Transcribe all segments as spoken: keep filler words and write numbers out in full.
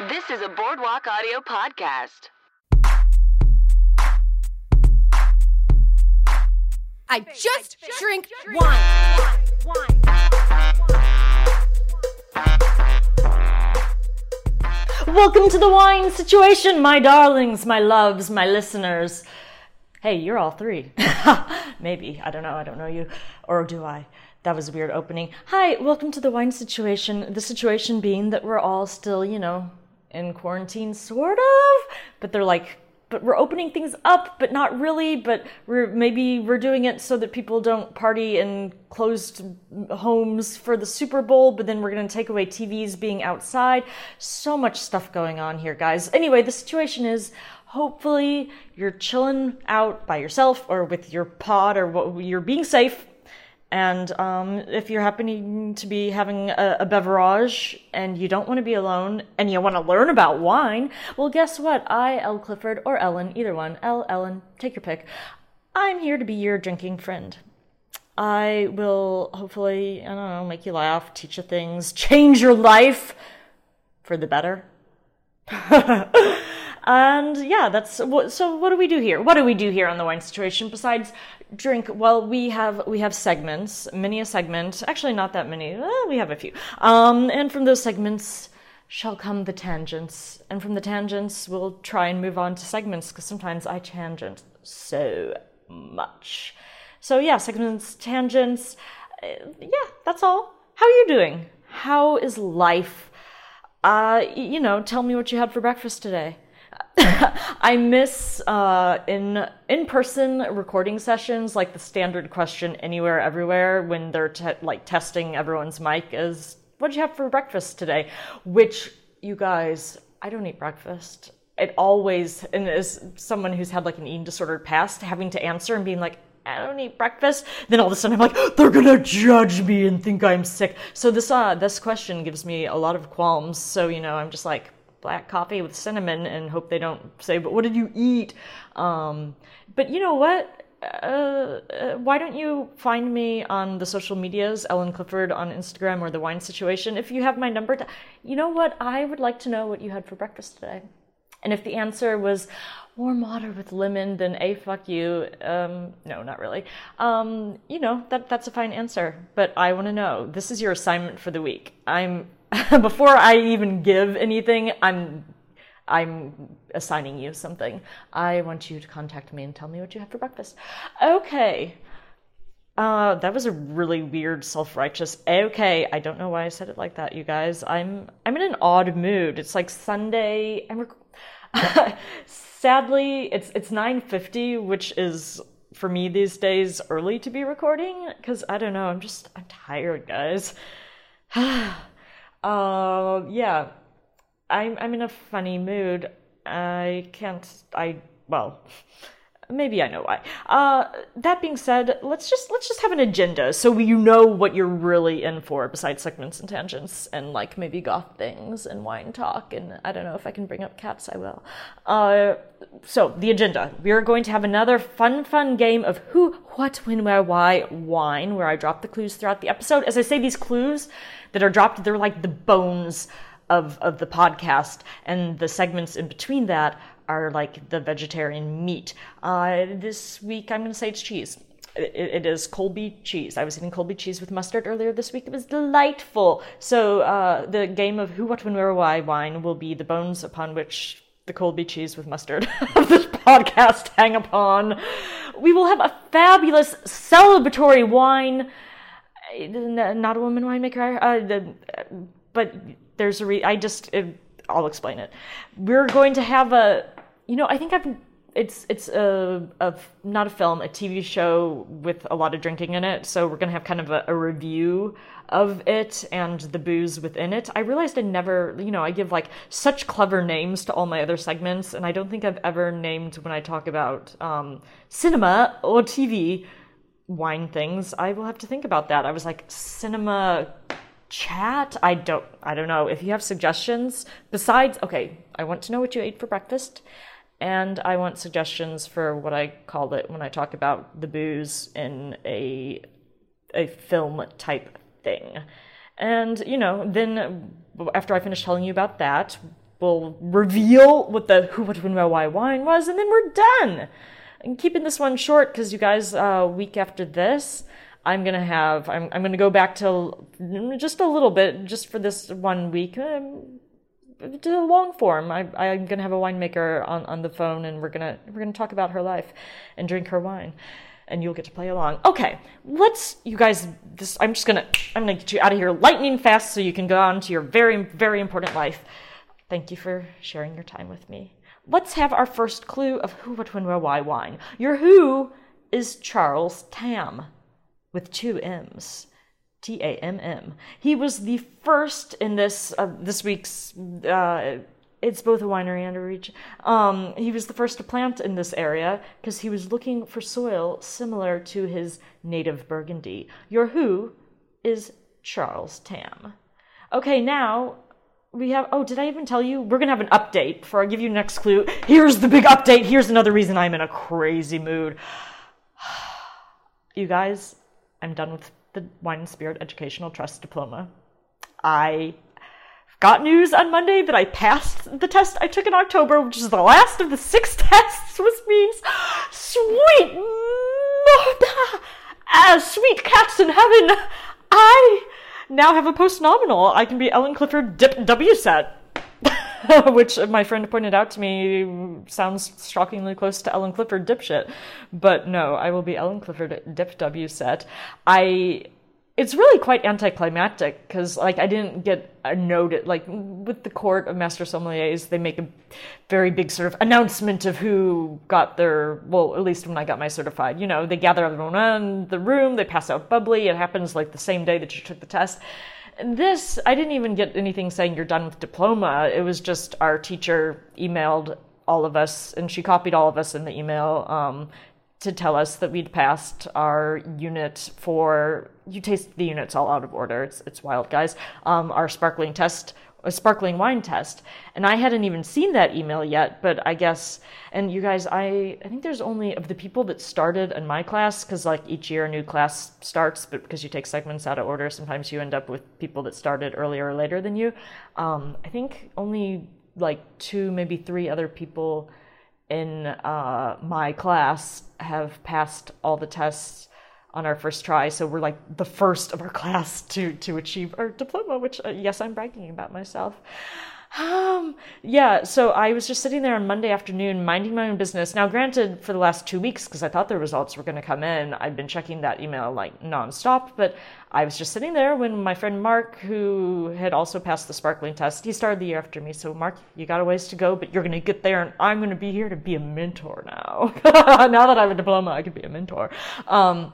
This is a Boardwalk Audio podcast. I just drink wine. Welcome to the wine situation, my darlings, my loves, my listeners. Hey, you're all three. Maybe. I don't know. I don't know you. Or do I? That was a weird opening. Hi, welcome to the wine situation. The situation being that we're all still, you know, in quarantine, sort of. But they're like, but we're opening things up, but not really. But we're maybe we're doing it so that people don't party in closed homes for the Super Bowl. But then we're going to take away T Vs being outside. So much stuff going on here, guys. Anyway, the situation is, hopefully you're chilling out by yourself or with your pod, or what, you're being safe. And um, if you're happening to be having a, a beverage and you don't want to be alone and you want to learn about wine, well, guess what? I, Elle Clifford, or Ellen, either one, Elle, Ellen, take your pick. I'm here to be your drinking friend. I will hopefully, I don't know, make you laugh, teach you things, change your life for the better. And yeah, that's what. So what do we do here? What do we do here on the wine situation besides drink? Well, we have we have segments, many a segment. Actually, not that many. Well, we have a few. Um, and from those segments shall come the tangents, and from the tangents we'll try and move on to segments, because sometimes I tangent so much. So yeah, segments, tangents. Uh, yeah, that's all. How are you doing? How is life? Uh, you know, tell me what you had for breakfast today. I miss uh, in in-person recording sessions, like the standard question anywhere, everywhere, when they're te- like testing everyone's mic is, what'd you have for breakfast today? Which, you guys, I don't eat breakfast. It always, and as someone who's had like an eating disorder past, having to answer and being like, I don't eat breakfast, then all of a sudden I'm like, they're gonna judge me and think I'm sick. So this uh, this question gives me a lot of qualms. So, you know, I'm just like, black coffee with cinnamon, and hope they don't say, but what did you eat? Um, but you know what? Uh, uh, why don't you find me on the social medias, Ellen Clifford on Instagram, or The Wine Situation? If you have my number, to, you know what? I would like to know what you had for breakfast today. And if the answer was warm water with lemon, then A, fuck you. Um, no, not really. Um, you know, that that's a fine answer. But I want to know. This is your assignment for the week. I'm Before I even give anything, I'm I'm assigning you something. I want you to contact me and tell me what you had for breakfast. Okay. Uh, that was a really weird, self-righteous, okay. I don't know why I said it like that, you guys. I'm I'm in an odd mood. It's like Sunday. I'm rec- Sadly, it's it's nine fifty, which is, for me these days, early to be recording. Because, I don't know, I'm just, I'm tired, guys. Uh, yeah, I'm, I'm in a funny mood. I can't, I, well, maybe I know why. Uh, that being said, let's just, let's just have an agenda so you know what you're really in for, besides segments and tangents and like maybe goth things and wine talk. And I don't know if I can bring up cats, I will. Uh, so the agenda, we are going to have another fun, fun game of who, what, when, where, why, wine, where I drop the clues throughout the episode. As I say, these clues that are dropped, they're like the bones of, of the podcast, and the segments in between that are like the vegetarian meat. Uh, this week, I'm going to say it's cheese. It, it is Colby cheese. I was eating Colby cheese with mustard earlier this week. It was delightful. So uh, the game of who, what, when, where, why wine will be the bones upon which the Colby cheese with mustard of this podcast hang upon. We will have a fabulous celebratory wine. Not a woman winemaker, uh, the, but there's a re- I just, it, I'll explain it. We're going to have a, you know, I think I've, it's, it's a, a, not a film, a T V show with a lot of drinking in it. So we're going to have kind of a, a review of it and the booze within it. I realized I never, you know, I give like such clever names to all my other segments. And I don't think I've ever named, when I talk about um, cinema or T V, wine things. I will have to think about that. I was like, cinema chat? I don't, I don't know. If you have suggestions, besides, okay, I want to know what you ate for breakfast, and I want suggestions for what I call it when I talk about the booze in a a film type thing. And, you know, then after I finish telling you about that, we'll reveal what the who, what, when, where, why wine was, and then we're done. I'm keeping this one short because you guys, uh, week after this, I'm gonna have, I'm, I'm gonna go back to just a little bit, just for this one week, um, to the long form. I, I'm gonna have a winemaker on, on the phone, and we're gonna we're gonna talk about her life and drink her wine, and you'll get to play along. Okay, let's, you guys. This I'm just gonna I'm gonna get you out of here lightning fast so you can go on to your very very important life. Thank you for sharing your time with me. Let's have our first clue of who, what, when, where, why wine. Your who is Charles Tamm, with two M's. T A M M. He was the first in this uh, this week's, uh, it's both a winery and a region. Um, he was the first to plant in this area because he was looking for soil similar to his native Burgundy. Your who is Charles Tamm. Okay, now we have, oh, did I even tell you? We're going to have an update before I give you the next clue. Here's the big update. Here's another reason I'm in a crazy mood. You guys, I'm done with the Wine and Spirit Educational Trust diploma. I got news on Monday that I passed the test I took in October, which is the last of the six tests, which means sweet, uh, sweet cats in heaven. I now have a post-nominal. I can be Ellen Clifford Dip W set, which my friend pointed out to me sounds shockingly close to Ellen Clifford Dipshit. But no, I will be Ellen Clifford Dip W set. I, it's really quite anticlimactic because, like, I didn't get a note, like, with the Court of Master Sommeliers, they make a very big sort of announcement of who got their, well, at least when I got my certified, you know, they gather everyone in the room, they pass out bubbly, it happens, like, the same day that you took the test. And this, I didn't even get anything saying you're done with diploma. It was just our teacher emailed all of us, and she copied all of us in the email, um, to tell us that we'd passed our unit for, you taste the units all out of order, it's it's wild, guys, um, our sparkling test, a sparkling wine test. And I hadn't even seen that email yet, but I guess, and you guys, I, I think there's only, of the people that started in my class, because like each year a new class starts, but because you take segments out of order, sometimes you end up with people that started earlier or later than you. Um, I think only like two, maybe three other people in uh, my class have passed all the tests on our first try. So we're like the first of our class to, to achieve our diploma, which, uh, yes, I'm bragging about myself. Um, yeah, so I was just sitting there on Monday afternoon, minding my own business. Now, granted, for the last two weeks, because I thought the results were going to come in, I've been checking that email like nonstop, but I was just sitting there when my friend Mark, who had also passed the sparkling test, he started the year after me. So Mark, you got a ways to go, but you're going to get there, and I'm going to be here to be a mentor now. Now that I have a diploma, I can be a mentor. Um,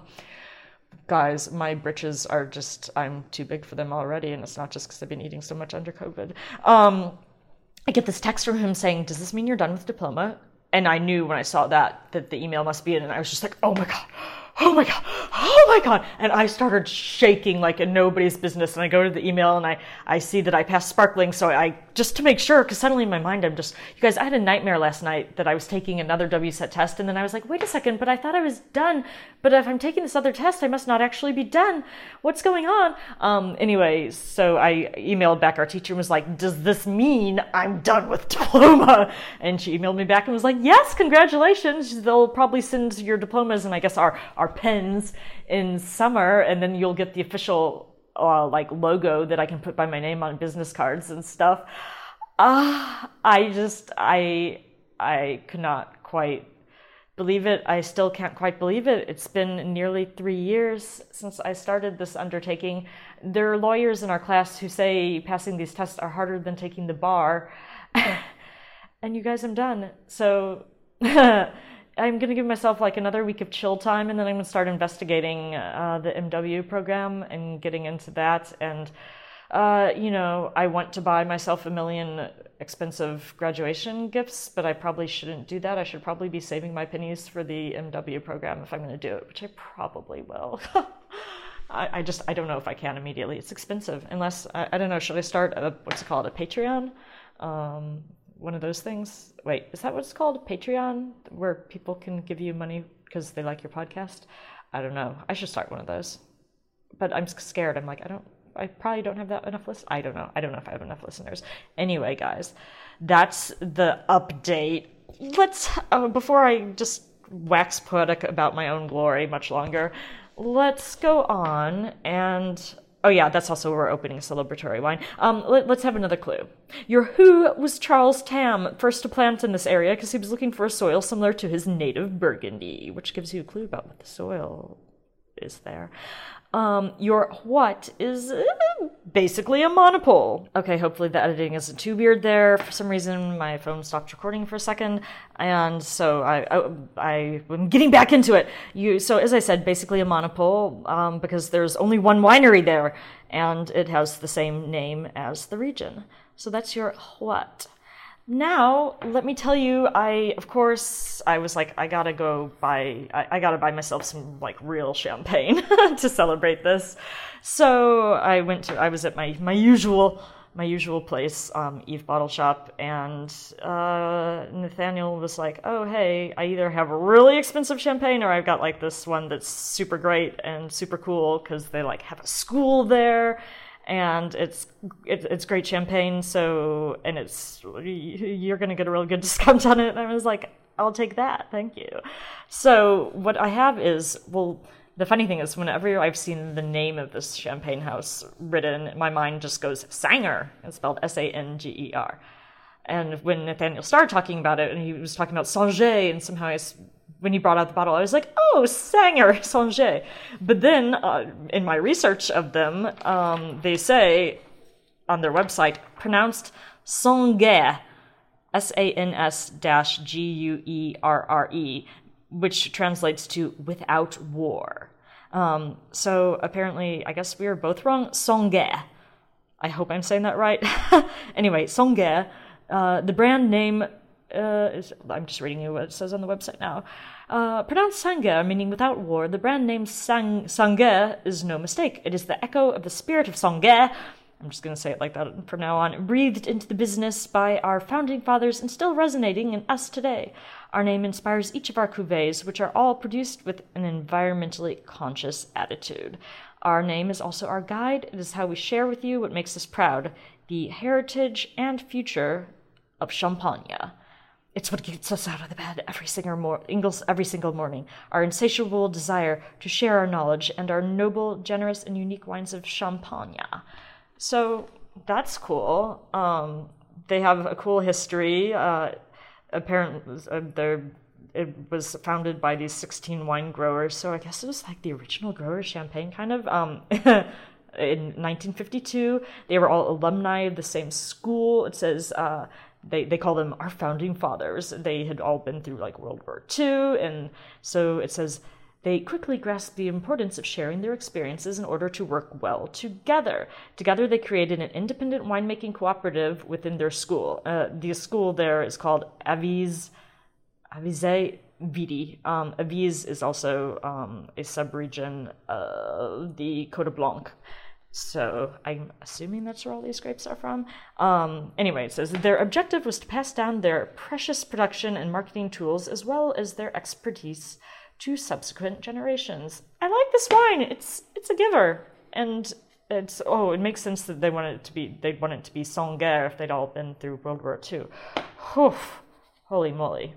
Guys, my britches are just, I'm too big for them already, and it's not just because I've been eating so much under COVID. Um, I get this text from him saying, does this mean you're done with diploma? And I knew when I saw that, that the email must be in, and I was just like, oh my God, oh my God, oh my God. And I started shaking like a nobody's business, and I go to the email, and I, I see that I passed sparkling, so I, just to make sure, because suddenly in my mind, I'm just, you guys, I had a nightmare last night that I was taking another W SET test, and then I was like, wait a second, but I thought I was done, but if I'm taking this other test, I must not actually be done. What's going on? Um, anyway, so I emailed back our teacher and was like, does this mean I'm done with diploma? And she emailed me back and was like, yes, congratulations. They'll probably send your diplomas and I guess our, our pens in summer, and then you'll get the official Uh, like logo that I can put by my name on business cards and stuff. Ah, uh, I just, I, I could not quite believe it. I still can't quite believe it. It's been nearly three years since I started this undertaking. There are lawyers in our class who say passing these tests are harder than taking the bar. And you guys, I'm done. So I'm going to give myself like another week of chill time, and then I'm going to start investigating uh, the M W program and getting into that. And, uh, you know, I want to buy myself a million expensive graduation gifts, but I probably shouldn't do that. I should probably be saving my pennies for the M W program if I'm going to do it, which I probably will. I, I just, I don't know if I can immediately. It's expensive, unless, I, I don't know, should I start a, what's it called, a Patreon? Um... One of those things. Wait, is that what it's called? Patreon? Where people can give you money because they like your podcast? I don't know. I should start one of those. But I'm scared. I'm like, I don't I probably don't have that enough listeners. I don't know. I don't know if I have enough listeners. Anyway, guys, that's the update. Let's, uh, before I just wax poetic about my own glory much longer, let's go on and... Oh yeah, that's also where we're opening celebratory wine. Um, let, let's have another clue. Your who was Charles Tam, first to plant in this area because he was looking for a soil similar to his native Burgundy, which gives you a clue about what the soil is there. Um, your what is uh, basically a monopole. Okay, hopefully the editing isn't too weird there. For some reason, my phone stopped recording for a second, and so I, I, I am getting back into it. You, so as I said, basically a monopole, um, because there's only one winery there, and it has the same name as the region. So that's your what. Now, let me tell you, I, of course, I was like, I gotta go buy, I, I gotta buy myself some, like, real champagne to celebrate this. So I went to, I was at my, my usual, my usual place, um, Eve Bottle Shop, and, uh, Nathaniel was like, oh, hey, I either have a really expensive champagne or I've got, like, this one that's super great and super cool, because they, like, have a school there. And it's it, it's great champagne, so, and it's, you're going to get a really good discount on it. And I was like, I'll take that, thank you. So what I have is, well, the funny thing is, whenever I've seen the name of this champagne house written, my mind just goes, Sanger. It's spelled S A N G E R. And when Nathaniel started talking about it, and he was talking about Sanger, and somehow I, when he brought out the bottle, I was like, oh, Sanger, Sanger. But then, uh, in my research of them, um, they say, on their website, pronounced Sanguerre, S A N S G U E R R E, which translates to without war. Um, so apparently, I guess we were both wrong. Sanguerre. I hope I'm saying that right. Anyway, Sanguerre. Uh, the brand name uh, is, I'm just reading you what it says on the website now. Uh, pronounced Sanguerre, meaning without war, the brand name Sang- Sanguerre is no mistake. It is the echo of the spirit of Sanguerre, I'm just going to say it like that from now on, breathed into the business by our founding fathers and still resonating in us today. Our name inspires each of our cuvées, which are all produced with an environmentally conscious attitude. Our name is also our guide. It is how we share with you what makes us proud, the heritage and future of Champagne. It's what gets us out of the bed every single, mor- every single morning, our insatiable desire to share our knowledge and our noble, generous, and unique wines of Champagne. So that's cool. Um, they have a cool history. Uh, apparently, uh, they're it was founded by these sixteen wine growers, so I guess it was like the original grower of Champagne, kind of. Um, in nineteen fifty-two, they were all alumni of the same school. It says uh, they they call them our founding fathers. They had all been through like World War Two, and so it says they quickly grasped the importance of sharing their experiences in order to work well together. Together, they created an independent winemaking cooperative within their school. Uh, the school there is called Avize. Avize Vidi. Um, Avize is also um, a sub-region of the Côte Blanc. So I'm assuming that's where all these grapes are from. Um, anyway, it says their objective was to pass down their precious production and marketing tools as well as their expertise to subsequent generations. I like this wine. It's it's a giver. And it's, oh, it makes sense that they wanted it to be, they'd want it to be Sanguerre if they'd all been through World War Two. Whew, holy moly.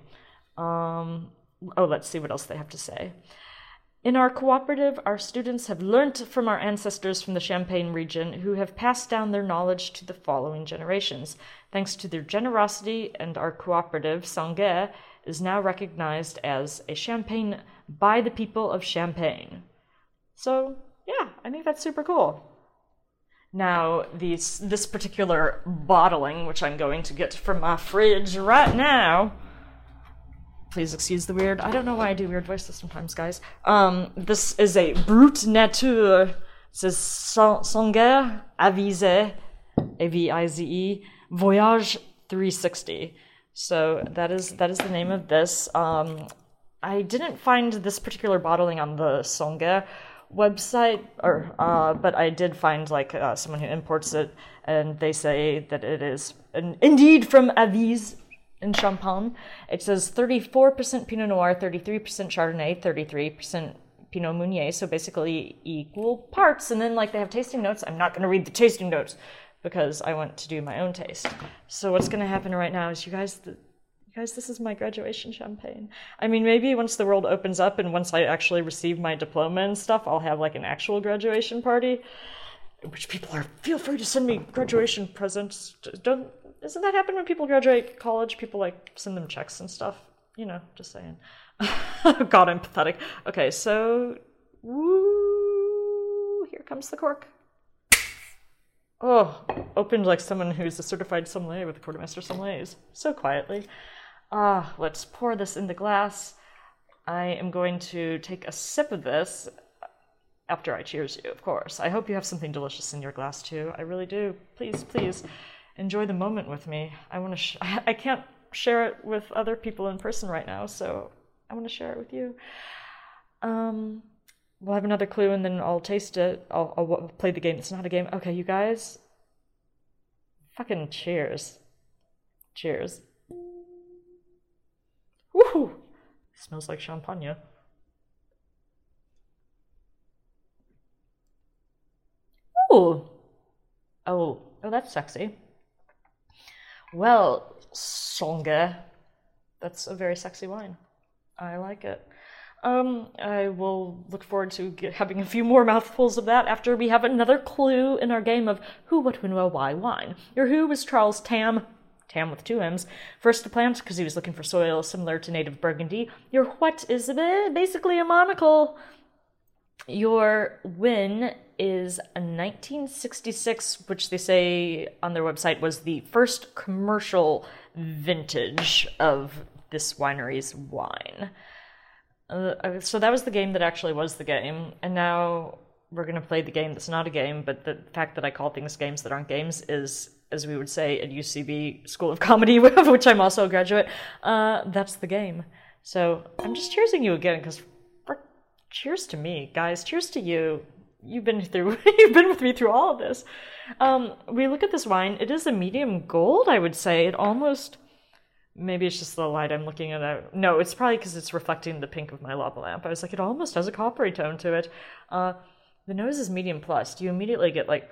Um, oh, let's see what else they have to say. In our cooperative, our students have learnt from our ancestors from the Champagne region who have passed down their knowledge to the following generations. Thanks to their generosity, and our cooperative, Sanguerre, is now recognized as a champagne by the people of Champagne. So, yeah, I think that's super cool. Now, these, this particular bottling, which I'm going to get from my fridge right now, please excuse the weird, I don't know why I do weird voices sometimes, guys. Um, this is a Brut Nature. It says Sanguerre Avize, A V I Z E, Voyage three sixty. So that is that is the name of this. Um, I didn't find this particular bottling on the Sanguerre website, or uh, but I did find like uh, someone who imports it, and they say that it is an, indeed from Avize in Champagne. It says thirty-four percent Pinot Noir, thirty-three percent Chardonnay, thirty-three percent Pinot Meunier, so basically equal parts. And then like they have tasting notes. I'm not going to read the tasting notes because I want to do my own taste. So what's going to happen right now is you guys, the, you guys, this is my graduation champagne. I mean, maybe once the world opens up and once I actually receive my diploma and stuff, I'll have like an actual graduation party. Which people are, feel free to send me graduation presents. Don't, doesn't that happen when people graduate college? People like send them checks and stuff. You know, just saying. God, I'm pathetic. Okay, so, woo, here comes the cork. Oh, opened like someone who's a certified sommelier with the Quartermaster sommeliers. So quietly. Ah, let's pour this in the glass. I am going to take a sip of this after I cheers you, of course. I hope you have something delicious in your glass too. I really do. Please, please enjoy the moment with me. I want to. Sh- I can't share it with other people in person right now, so I want to share it with you. Um, we'll have another clue, and then I'll taste it. I'll, I'll play the game. It's not a game. Okay, you guys. Fucking cheers. Cheers. Woohoo! Smells like champagne. Ooh. Oh, oh, that's sexy. Well, Songe, that's a very sexy wine. I like it. Um, I will look forward to get, having a few more mouthfuls of that after we have another clue in our game of who, what, when, well, why, wine. Your who was Charles Tam, Tam with two M's, first to plant because he was looking for soil similar to native Burgundy. Your what is basically a monocle. Your win is a nineteen sixty-six, which they say on their website was the first commercial vintage of this winery's wine. Uh, so that was the game that actually was the game, and now we're going to play the game that's not a game, but the fact that I call things games that aren't games is, as we would say at U C B School of Comedy, of which I'm also a graduate, uh, that's the game. So I'm just cheersing you again, because cheers to me, guys. Cheers to you. You've been through, you've been with me through all of this. Um, we look at this wine. It is a medium gold, I would say. It almost, maybe it's just the light I'm looking at. It. No, it's probably because it's reflecting the pink of my lava lamp. I was like, it almost has a coppery tone to it. Uh, the nose is medium plus. You immediately get like,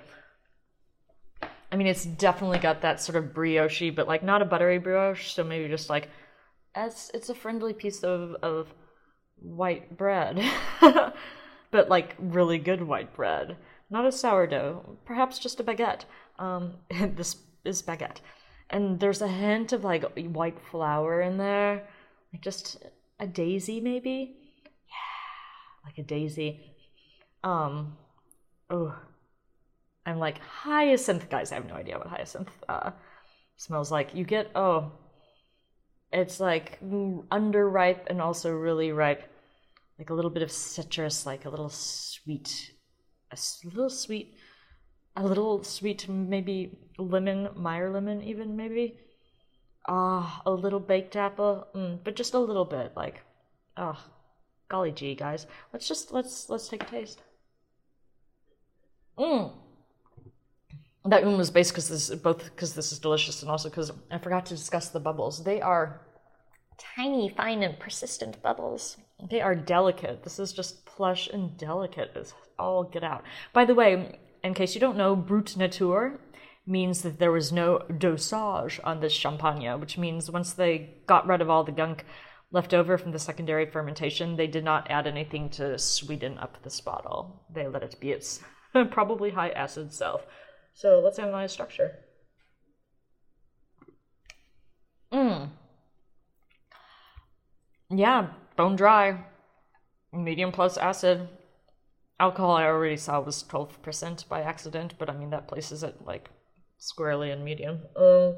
I mean, it's definitely got that sort of brioche, but like not a buttery brioche. So maybe just like, as it's a friendly piece of of white bread. But like really good white bread, not a sourdough, perhaps just a baguette. Um, this is baguette, and there's a hint of like white flour in there, like just a daisy maybe. Yeah, like a daisy. Um, oh, I'm like hyacinth, guys. I have no idea what hyacinth uh, smells like. You get oh, it's like underripe and also really ripe. Like a little bit of citrus, like a little sweet, a little sweet, a little sweet, maybe lemon, Meyer lemon even, maybe. Ah, a little baked apple, mm, but just a little bit, like, ah, oh, golly gee, guys. Let's just, let's, let's take a taste. Mmm. That one was based because this, both because this is delicious and also because I forgot to discuss the bubbles. They are tiny, fine, and persistent bubbles. They are delicate. This is just plush and delicate as all get out. By the way, in case you don't know, Brut Nature means that there was no dosage on this champagne, which means once they got rid of all the gunk left over from the secondary fermentation, they did not add anything to sweeten up this bottle. They let it be its probably high acid self. So let's analyze structure. Mmm. Yeah, bone dry, medium plus acid. Alcohol I already saw was twelve percent by accident, but I mean that places it like squarely in medium. Um,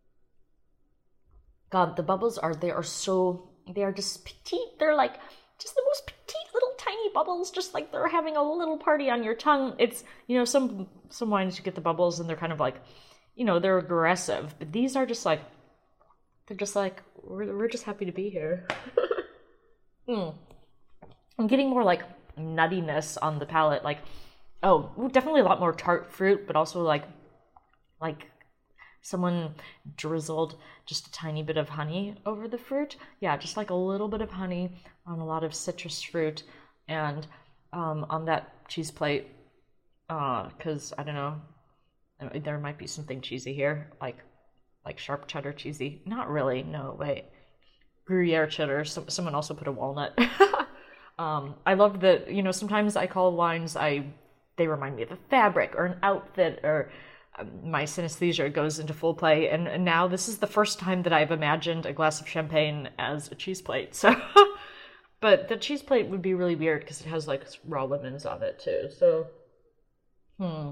God, the bubbles are, they are so, they are just petite. They're like just the most petite little tiny bubbles, just like they're having a little party on your tongue. It's, you know, some, some wines you get the bubbles and they're kind of like, you know, they're aggressive, but these are just like, they're just like, we're, we're just happy to be here. mm. I'm getting more like nuttiness on the palate. Like, oh, definitely a lot more tart fruit, but also like, like someone drizzled just a tiny bit of honey over the fruit. Yeah, just like a little bit of honey on a lot of citrus fruit. And um, on that cheese plate, because uh, I don't know, there might be something cheesy here, like like sharp cheddar cheesy. Not really. No, wait. Gruyere cheddar. So, someone also put a walnut. um, I love that. You know, sometimes I call wines. I they remind me of a fabric or an outfit, or um, my synesthesia goes into full play. And, and now this is the first time that I've imagined a glass of champagne as a cheese plate. So, but the cheese plate would be really weird because it has like raw lemons on it too. So, hmm.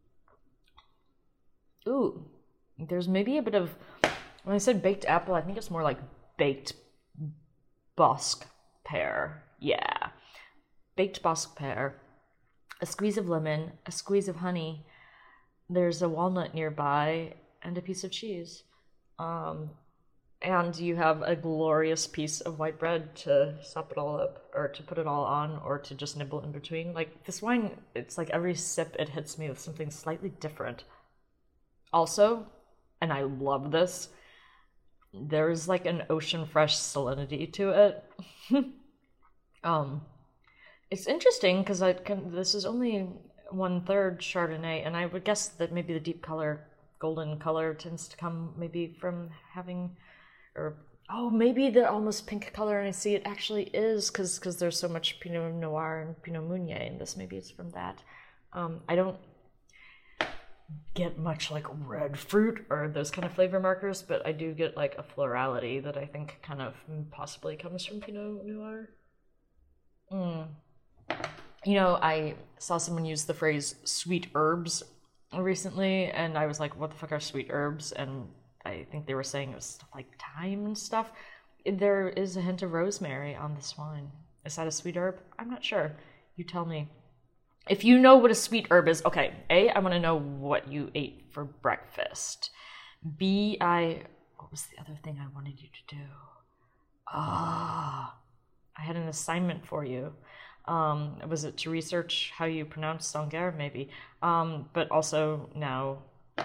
Ooh, there's maybe a bit of, when I said baked apple, I think it's more like baked Bosc pear. Yeah. Baked Bosc pear. A squeeze of lemon, a squeeze of honey. There's a walnut nearby and a piece of cheese. Um, and you have a glorious piece of white bread to sop it all up, or to put it all on, or to just nibble in between. Like, this wine, it's like every sip it hits me with something slightly different. Also, and I love this, there's like an ocean fresh salinity to it. um, it's interesting because I can. This is only one third Chardonnay, and I would guess that maybe the deep color, golden color, tends to come maybe from having, or oh, maybe the almost pink color, and I see it actually is because because there's so much Pinot Noir and Pinot Meunier in this. Maybe it's from that. Um, I don't get much like red fruit or those kind of flavor markers, but I do get like a florality that I think kind of possibly comes from Pinot Noir. Mm. You know, I saw someone use the phrase sweet herbs recently, and I was like, what the fuck are sweet herbs? And I think they were saying it was stuff like thyme and stuff. There is a hint of rosemary on this wine. Is that a sweet herb? I'm not sure. You tell me. If you know what a sweet herb is, okay, A, I want to know what you ate for breakfast. B, I, what was the other thing I wanted you to do? Ah, I had an assignment for you. Um, was it to research how you pronounce Sanguer, maybe? Um, but also now,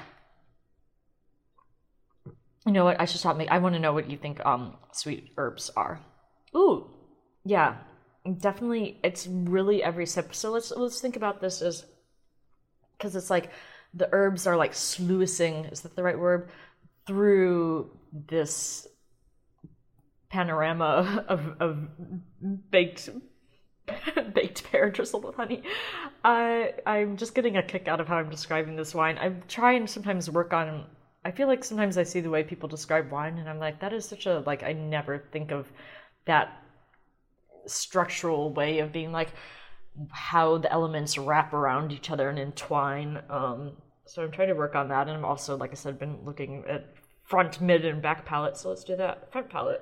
you know what, I should stop me. I want to know what you think um, sweet herbs are. Ooh, yeah. Definitely, it's really every sip. So let's let's think about this as, because it's like the herbs are like sluicing, is that the right word, through this panorama of of baked baked pear drizzled with honey. I I'm just getting a kick out of how I'm describing this wine. I try and sometimes work on. I feel like sometimes I see the way people describe wine, and I'm like, that is such a like I never think of that structural way of being like how the elements wrap around each other and entwine. Um, so I'm trying to work on that, and I'm also, like I said, been looking at front, mid, and back palate. So let's do that. Front palate.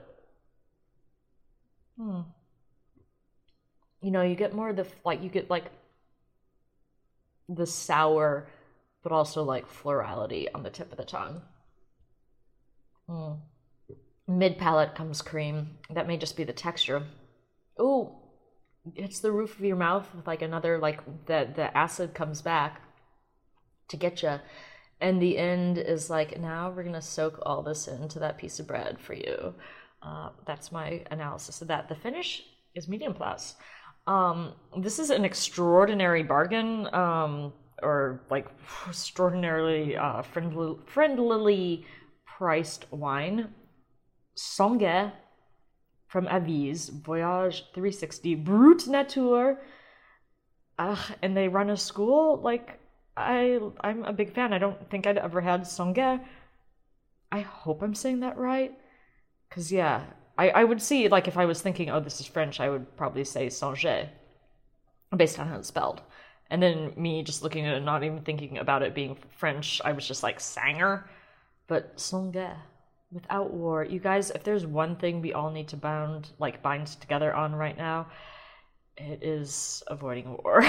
Hmm. You know, you get more of the like you get like the sour, but also like florality on the tip of the tongue. Hmm. Mid palate comes cream. That may just be the texture. Oh, it's the roof of your mouth with like another, like the, the acid comes back to get you. And the end is like, now we're going to soak all this into that piece of bread for you. Uh, that's my analysis of that. The finish is medium plus. Um, this is an extraordinary bargain, um, or like extraordinarily uh, friendly, friendlily priced wine. Sanguer from Avis, Voyage three sixty, Brut Nature, uh, and they run a school. Like, I, I'm a big fan. I don't think I'd ever had Sanguer. I hope I'm saying that right, because yeah, I, I would see, like, if I was thinking, oh, this is French, I would probably say Sanguer, based on how it's spelled. And then me just looking at it, not even thinking about it being French, I was just like, Sanger, but Sanguer. Without war. You guys, if there's one thing we all need to bound, like bind together on right now, it is avoiding war.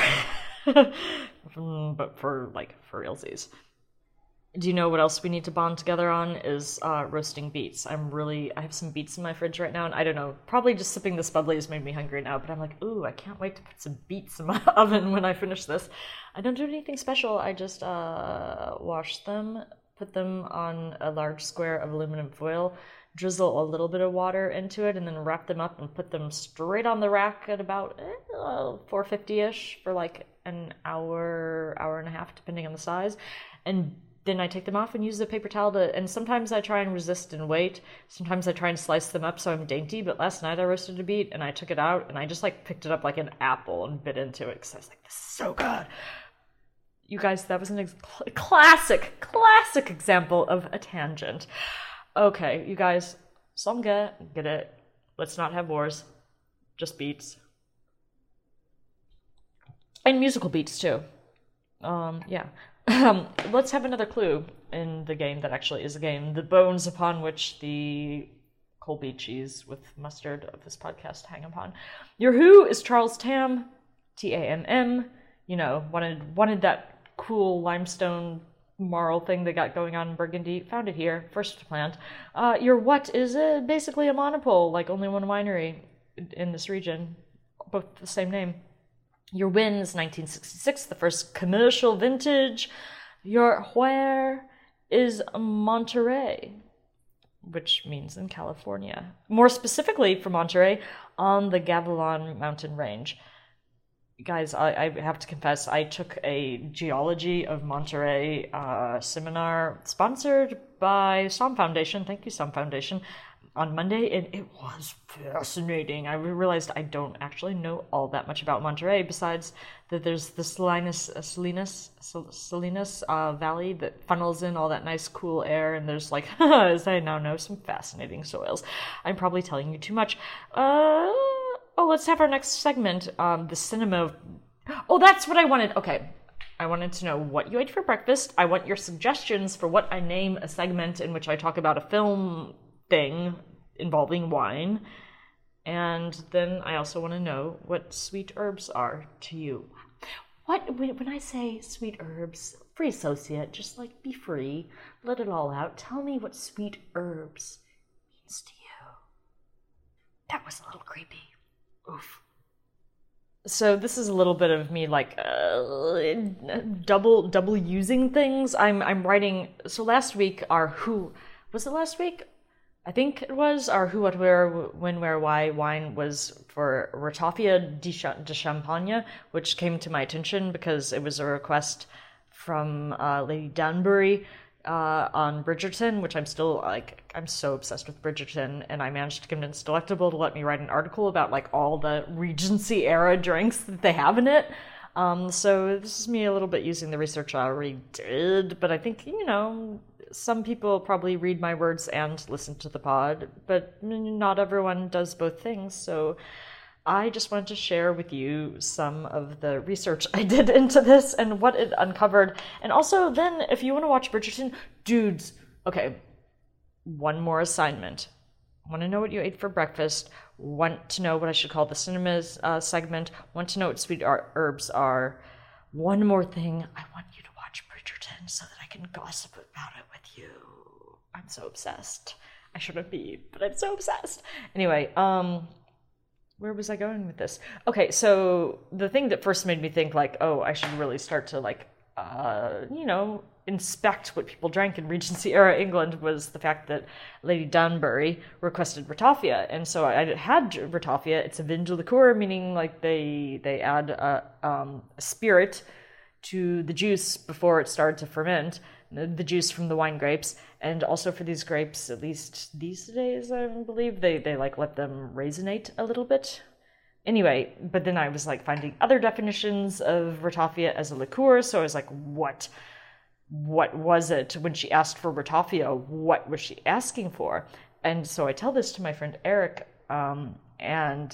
But for, like, for realsies. Do you know what else we need to bond together on is uh, roasting beets. I'm really, I have some beets in my fridge right now, and I don't know, probably just sipping this bubbly has made me hungry now, but I'm like, ooh, I can't wait to put some beets in my oven when I finish this. I don't do anything special, I just uh, wash them, put them on a large square of aluminum foil, drizzle a little bit of water into it, and then wrap them up and put them straight on the rack at about eh, four fifty-ish for like an hour, hour and a half, depending on the size. And then I take them off and use the paper towel to, and sometimes I try and resist and wait. Sometimes I try and slice them up so I'm dainty, but last night I roasted a beet and I took it out and I just like picked it up like an apple and bit into it because I was like, this is so good. You guys, that was an ex- classic, classic example of a tangent. Okay, you guys, Somge, get it. Let's not have wars. Just beats. And musical beats, too. Um, yeah. Um, let's have another clue in the game that actually is a game. The bones upon which the Colby cheese with mustard of this podcast hang upon. Your who is Charles Tamm, T A M M. You know, wanted wanted that cool limestone marl thing they got going on in Burgundy. Found it here, first to plant. Uh, your what is uh, basically a monopole, like only one winery in this region, both the same name. Your win is nineteen sixty-six, the first commercial vintage. Your where is Monterey, which means in California. More specifically for Monterey, on the Gavilon mountain range. Guys, I, I have to confess, I took a Geology of Monterey uh, seminar sponsored by Som Foundation. Thank you, Som Foundation. On Monday, and it was fascinating. I realized I don't actually know all that much about Monterey, besides that there's the Salinas, uh, Salinas, Salinas uh, Valley that funnels in all that nice, cool air, and there's like, as I now know, some fascinating soils. I'm probably telling you too much. Uh, oh, let's have our next segment, um, the cinema. Oh, that's what I wanted. Okay. I wanted to know what you ate for breakfast. I want your suggestions for what I name a segment in which I talk about a film thing involving wine, and then I also want to know what sweet herbs are to you. What when I say sweet herbs, free associate, just like be free, let it all out. Tell me what sweet herbs means to you. That was a little creepy. Oof. So this is a little bit of me like uh, double double using things. I'm I'm writing. So last week our who was it last week? I think it was our who, what, where, when, where, why wine was for Ratafia de Champagne, which came to my attention because it was a request from uh, Lady Danbury uh, on Bridgerton, which I'm still, like, I'm so obsessed with Bridgerton, and I managed to convince Delectable to let me write an article about, like, all the Regency-era drinks that they have in it. Um, so this is me a little bit using the research I already did, but I think, you know, some people probably read my words and listen to the pod, but not everyone does both things, so I just wanted to share with you some of the research I did into this and what it uncovered. And also, then, if you want to watch Bridgerton, dudes, okay, one more assignment. Want to know what you ate for breakfast, want to know what I should call the cinemas uh, segment, want to know what sweet herbs are. One more thing, I want you to watch Bridgerton so that I can gossip about it with you. I'm so obsessed. I shouldn't be, but I'm so obsessed. Anyway, um, where was I going with this? Okay, so the thing that first made me think, like, oh, I should really start to, like, uh, you know, inspect what people drank in Regency-era England was the fact that Lady Danbury requested Ratafia, and so I had Ratafia. It's a vin de liqueur, meaning, like, they, they add a, um, a spirit to the juice before it started to ferment, the juice from the wine grapes, and also for these grapes, at least these days, I believe, they, they like let them raisinate a little bit. Anyway, but then I was like finding other definitions of Ratafia as a liqueur, so I was like, what? What was it when she asked for Ratafia? What was she asking for? And so I tell this to my friend Eric, um, and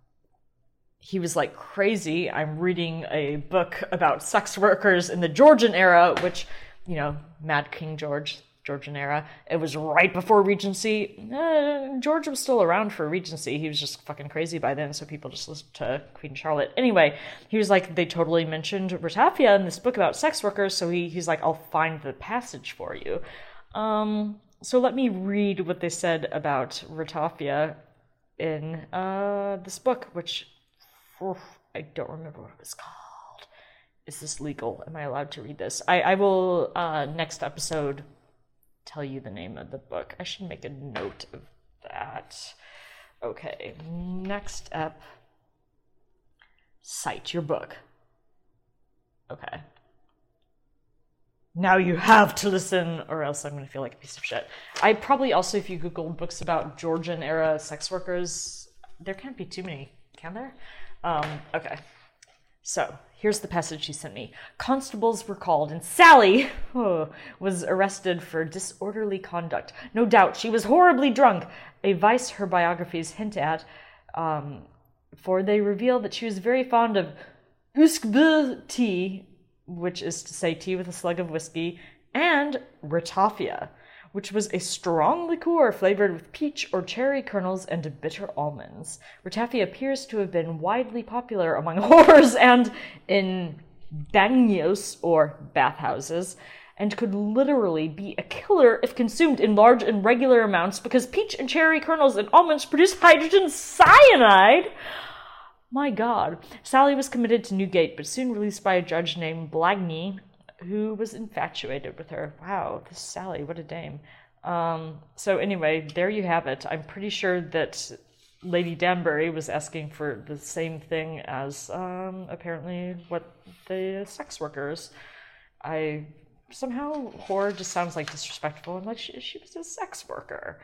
he was like, crazy, I'm reading a book about sex workers in the Georgian era, which, you know, Mad King George, Georgian era. It was right before Regency. Uh, George was still around for Regency. He was just fucking crazy by then, so people just listened to Queen Charlotte. Anyway, he was like, they totally mentioned Ratafia in this book about sex workers, so he, he's like, I'll find the passage for you. Um, so let me read what they said about Ratafia in uh, this book, which oof, I don't remember what it was called. Is this legal? Am I allowed to read this? I, I will, uh, next episode, tell you the name of the book. I should make a note of that. Okay, next up, cite your book. Okay. Now you have to listen, or else I'm going to feel like a piece of shit. I probably also, if you Googled books about Georgian-era sex workers, there can't be too many, can there? Um, okay. So, here's the passage she sent me. Constables were called, and Sally oh, was arrested for disorderly conduct. No doubt she was horribly drunk, a vice her biographies hint at, um, for they reveal that she was very fond of uskb tea, which is to say tea with a slug of whiskey, and ratafia, which was a strong liqueur flavored with peach or cherry kernels and bitter almonds. Ratafia appears to have been widely popular among whores and in bagnios, or bathhouses, and could literally be a killer if consumed in large and regular amounts because peach and cherry kernels and almonds produce hydrogen cyanide. My God. Sally was committed to Newgate, but soon released by a judge named Blagny, who was infatuated with her. Wow, this Sally, what a dame. Um, so anyway, there you have it. I'm pretty sure that Lady Danbury was asking for the same thing as, um, apparently, what the sex workers. I, somehow, whore just sounds like disrespectful. I'm like, she, she was a sex worker.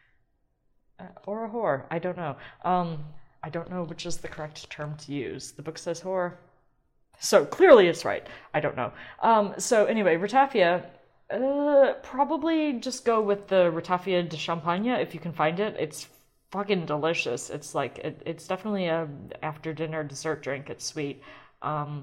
Uh, or a whore, I don't know. Um... I don't know which is the correct term to use. The book says whore. So clearly it's right. I don't know. Um, so anyway, ratafia, uh, probably just go with the ratafia de Champagne if you can find it. It's fucking delicious. It's like, it, it's definitely a after dinner dessert drink. It's sweet. Um,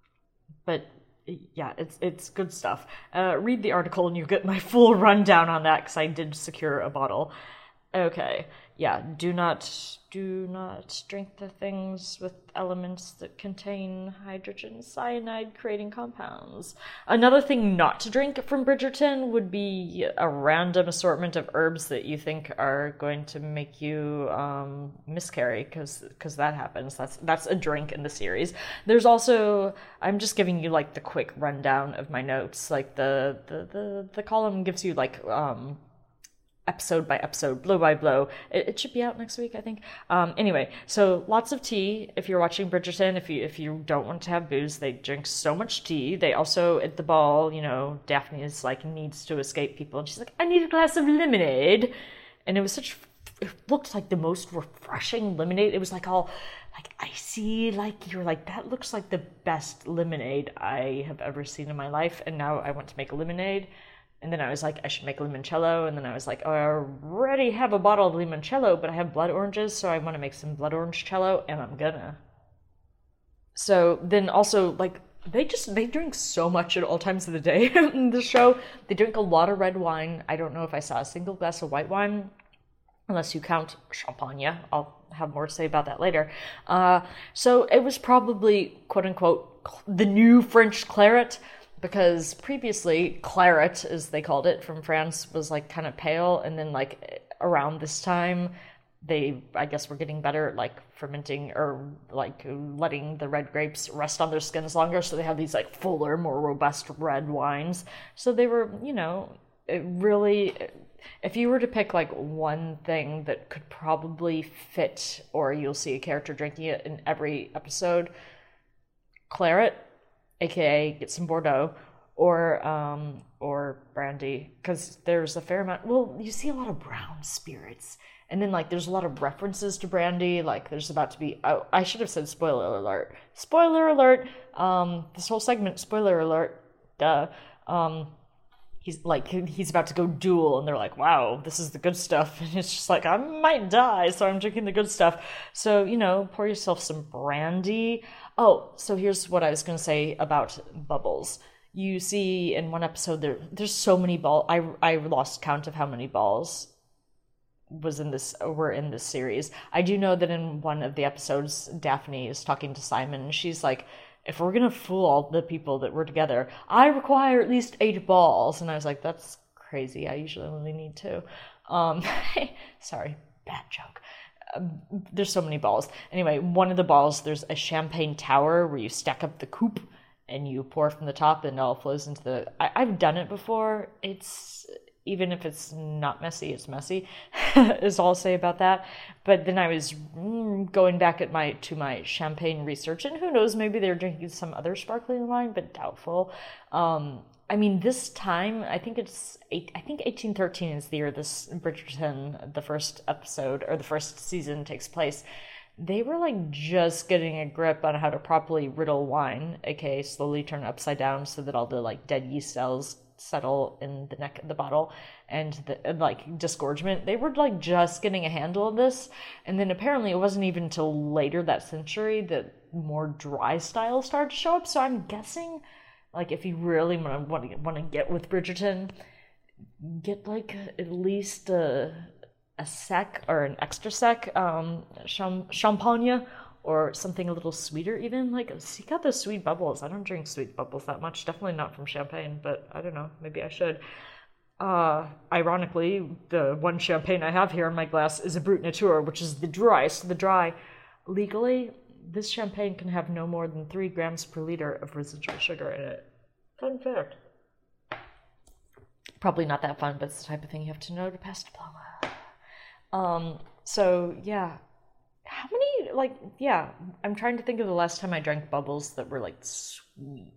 but yeah, it's it's good stuff. Uh, read the article and you get my full rundown on that because I did secure a bottle. Okay, yeah, do not, do not drink the things with elements that contain hydrogen cyanide creating compounds. Another thing not to drink from Bridgerton would be a random assortment of herbs that you think are going to make you um, miscarry, because because that happens. That's that's a drink in the series. There's also, I'm just giving you like the quick rundown of my notes. Like the the the, the column gives you like um. episode by episode, blow by blow. It, it should be out next week, I think. Um, anyway, so lots of tea. If you're watching Bridgerton, if you if you don't want to have booze, they drink so much tea. They also, at the ball, you know, Daphne is like, needs to escape people, and she's like, I need a glass of lemonade. And it was such, it looked like the most refreshing lemonade. It was like all like icy, like you were like, that looks like the best lemonade I have ever seen in my life. And now I want to make a lemonade. And then I was like, I should make limoncello. And then I was like, oh, I already have a bottle of limoncello, but I have blood oranges, so I want to make some blood orange cello, and I'm gonna. So then also, like, they just, they drink so much at all times of the day in the show. They drink a lot of red wine. I don't know if I saw a single glass of white wine, unless you count champagne. I'll have more to say about that later. Uh, so it was probably, quote unquote, the new French claret, because previously claret, as they called it, from France was like kind of pale, and then like around this time they, I guess, were getting better at like fermenting or like letting the red grapes rest on their skins longer, so they have these like fuller, more robust red wines. So they were, you know, it really, if you were to pick like one thing that could probably fit, or you'll see a character drinking it in every episode, claret, aka get some Bordeaux, or um, or brandy, because there's a fair amount. Well, you see a lot of brown spirits, and then like there's a lot of references to brandy. Like there's about to be. Oh, I should have said spoiler alert. Spoiler alert. Um, this whole segment, spoiler alert. Duh. Um, he's like he's about to go duel, and they're like, wow, this is the good stuff, and it's just like, I might die, so I'm drinking the good stuff. So, you know, pour yourself some brandy. Oh, so here's what I was going to say about bubbles. You see in one episode, there there's so many balls. I, I lost count of how many balls was in this were in this series. I do know that in one of the episodes, Daphne is talking to Simon, and she's like, if we're going to fool all the people that were together, I require at least eight balls. And I was like, that's crazy. I usually only need two. Um, sorry, bad joke. There's so many balls. Anyway, one of the balls, there's a champagne tower where you stack up the coupe and you pour from the top and it all flows into the... I, I've done it before. It's even if it's not messy, it's messy, is all I'll say about that. But then I was mm, going back at my to my champagne research, and who knows, maybe they're drinking some other sparkling wine, but doubtful. Um, I mean, this time, I think it's eight, I think eighteen thirteen is the year this Bridgerton, the first episode or the first season takes place. They were like just getting a grip on how to properly riddle wine, aka slowly turn it upside down so that all the like dead yeast cells settle in the neck of the bottle and the and, like disgorgement. They were like just getting a handle of this, and then apparently it wasn't even until later that century that more dry style started to show up. So I'm guessing, like, if you really want to want to want to get with Bridgerton, get like at least a a sec or an extra sec um cham- champagne or something a little sweeter even. Like, seek out those sweet bubbles. I don't drink sweet bubbles that much. Definitely not from champagne, but I don't know. Maybe I should. Uh, ironically, the one champagne I have here in my glass is a Brut Nature, which is the dry. So the dry, legally, this champagne can have no more than three grams per liter of residual sugar in it. Fun fact. Probably not that fun, but it's the type of thing you have to know to pass diploma. Um, so yeah. How many, like, yeah, I'm trying to think of the last time I drank bubbles that were, like, sweet.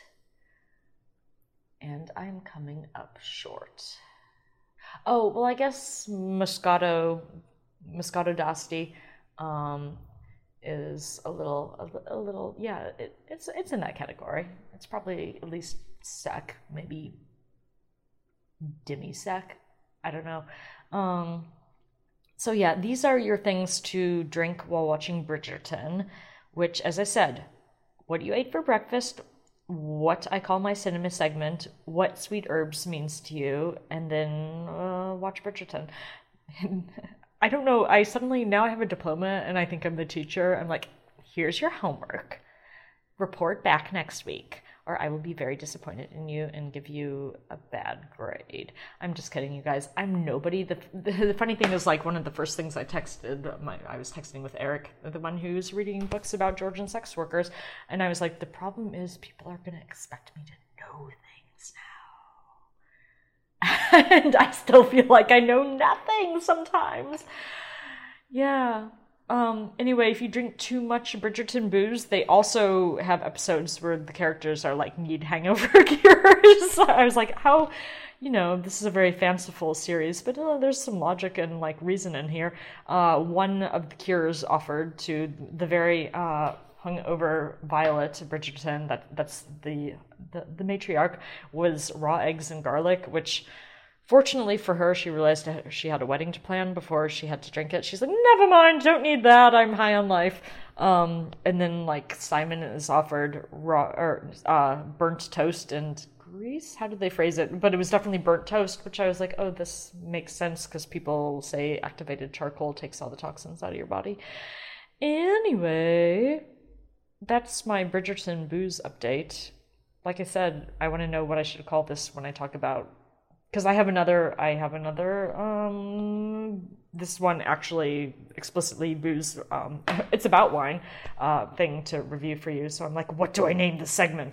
And I'm coming up short. Oh, well, I guess Moscato, Moscato d'Asti, um, is a little, a, a little, yeah, it, it's it's in that category. It's probably at least sec, maybe demi-sec. I don't know. Um... So yeah, these are your things to drink while watching Bridgerton, which, as I said, what you ate for breakfast, what I call my cinema segment, what sweet herbs means to you, and then uh, watch Bridgerton. I don't know, I suddenly, now I have a diploma and I think I'm the teacher. I'm like, here's your homework. Report back next week, or I will be very disappointed in you and give you a bad grade. I'm just kidding, you guys. I'm nobody. The, the, the funny thing is, like, one of the first things I texted, my, I was texting with Eric, the one who's reading books about Georgian sex workers, and I was like, the problem is people are going to expect me to know things now. And I still feel like I know nothing sometimes. Yeah. Um, anyway, if you drink too much Bridgerton booze, they also have episodes where the characters are like, need hangover cures. I was like, how, you know, this is a very fanciful series, but uh, there's some logic and like reason in here. Uh, one of the cures offered to the very uh, hungover Violet Bridgerton, that that's the, the the matriarch, was raw eggs and garlic, which, fortunately for her, she realized she had a wedding to plan before she had to drink it. She's like, never mind, don't need that, I'm high on life. Um, and then, like, Simon is offered raw or uh, burnt toast and grease? How did they phrase it? But it was definitely burnt toast, which I was like, oh, this makes sense, because people say activated charcoal takes all the toxins out of your body. Anyway, that's my Bridgerton booze update. Like I said, I want to know what I should call this when I talk about, because I have another, I have another, um, this one actually explicitly booze, um, it's about wine, uh, thing to review for you. So I'm like, what do I name this segment?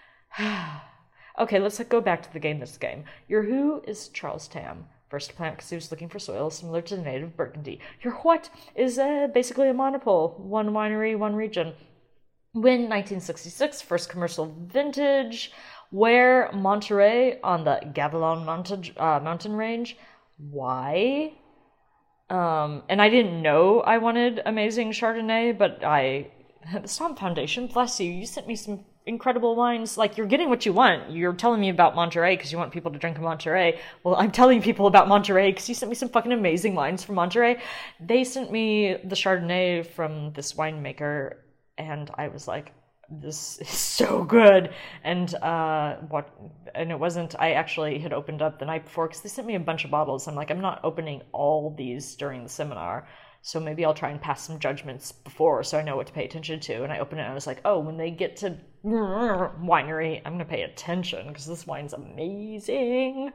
Okay, let's go back to the game this game. Your who is Charles Tam. First plant because he was looking for soil similar to the native Burgundy. Your what is uh, basically a monopole. One winery, one region. When nineteen sixty-six, first commercial vintage. Where Monterey on the Gavilon mountain, uh, mountain range. Why? Um, and I didn't know I wanted amazing Chardonnay, but I, the Stomp Foundation, bless you, you sent me some incredible wines. Like, you're getting what you want. You're telling me about Monterey because you want people to drink Monterey. Well, I'm telling people about Monterey because you sent me some fucking amazing wines from Monterey. They sent me the Chardonnay from this winemaker, and I was like, this is so good. And uh what and it wasn't, I actually had opened up the night before because they sent me a bunch of bottles. I'm like, I'm not opening all these during the seminar, so maybe I'll try and pass some judgments before so I know what to pay attention to. And I opened it and I was like, oh, when they get to winery, I'm gonna pay attention because this wine's amazing.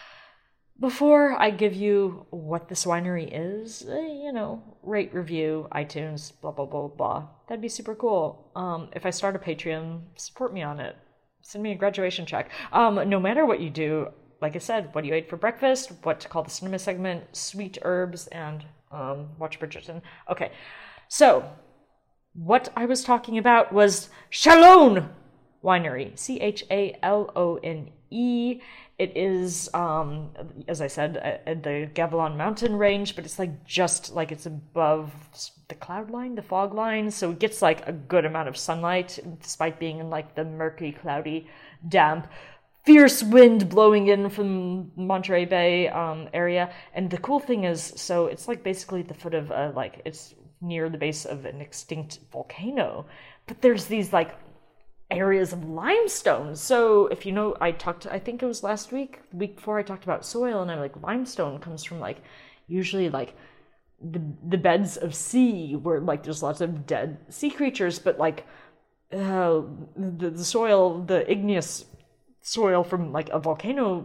Before I give you what this winery is, eh, you know, rate, review, iTunes, blah, blah, blah, blah. That'd be super cool. Um, if I start a Patreon, support me on it. Send me a graduation check. Um, no matter what you do, like I said, what you ate for breakfast, what to call the cinema segment, sweet herbs, and um, watch Bridgerton. Okay, so what I was talking about was Chalone Winery, C H A L O N E. It is, um, as I said, at the Gavilon mountain range, but it's like just like it's above the cloud line, the fog line, so it gets like a good amount of sunlight, despite being in like the murky, cloudy, damp, fierce wind blowing in from Monterey Bay um, area. And the cool thing is, so it's like basically the foot of uh, like it's near the base of an extinct volcano, but there's these like areas of limestone. So if you know, I talked, I think it was last week, the week before, I talked about soil, and I'm like, limestone comes from like usually like the the beds of sea where like there's lots of dead sea creatures, but like uh, the, the soil, the igneous soil from like a volcano,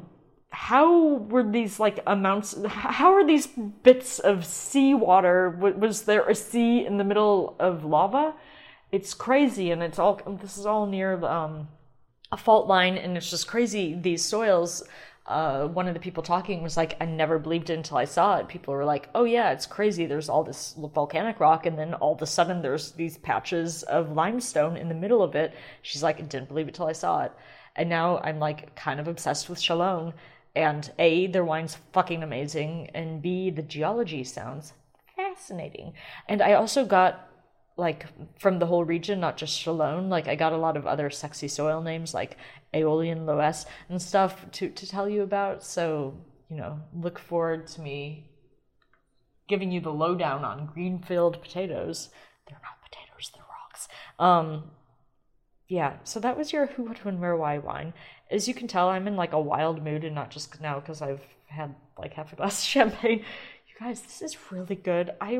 how were these like amounts, how are these bits of seawater, was there a sea in the middle of lava? It's crazy, and it's all, this is all near um, a fault line, and it's just crazy, these soils. Uh, one of the people talking was like, I never believed it until I saw it. People were like, oh yeah, it's crazy, there's all this volcanic rock, and then all of a sudden there's these patches of limestone in the middle of it. She's like, I didn't believe it till I saw it. And now I'm like kind of obsessed with Chalone, and A, their wine's fucking amazing, and B, the geology sounds fascinating. And I also got, like, from the whole region, not just Chalone, like, I got a lot of other sexy soil names, like Aeolian Loess and stuff to, to tell you about, so, you know, look forward to me giving you the lowdown on Greenfield potatoes. They're not potatoes, they're rocks. Um, yeah, so that was your Who, What, When, Where, Why wine. As you can tell, I'm in, like, a wild mood, and not just now because I've had, like, half a glass of champagne. You guys, this is really good. I,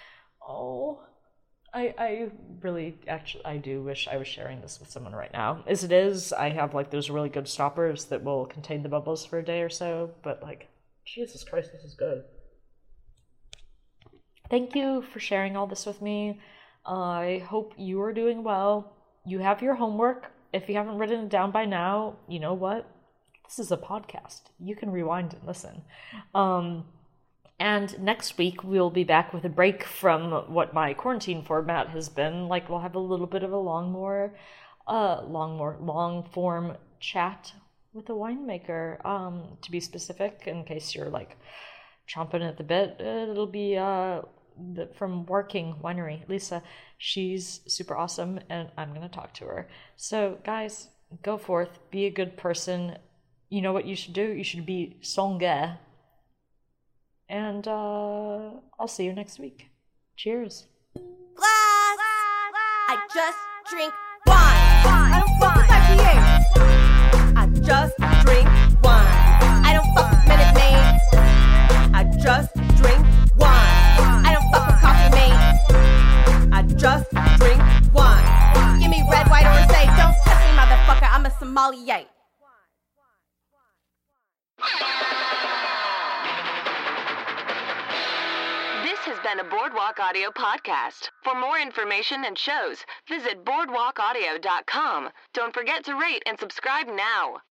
oh... I, I really, actually, I do wish I was sharing this with someone right now. As it is, I have, like, those really good stoppers that will contain the bubbles for a day or so, but, like, Jesus Christ, this is good. Thank you for sharing all this with me. I hope you are doing well. You have your homework. If you haven't written it down by now, you know what? This is a podcast. You can rewind and listen. Um... And next week, we'll be back with a break from what my quarantine format has been. Like, we'll have a little bit of a long more, uh, long more, long form chat with a winemaker. Um, to be specific, in case you're, like, chomping at the bit, it'll be, uh, the, from Working Winery, Lisa. She's super awesome, and I'm gonna talk to her. So, guys, go forth, be a good person. You know what you should do? You should be sanguin. And uh, I'll see you next week. Cheers. Glass. I just drink wine. I don't fuck with I P As. I just drink wine. I don't fuck with Minute Maids. I just drink wine. I don't fuck with coffee mates. I just drink wine. Give me red, white, or say, don't touch me, motherfucker. I'm a sommelier. This has been a Boardwalk Audio podcast. For more information and shows, visit boardwalk audio dot com. Don't forget to rate and subscribe now.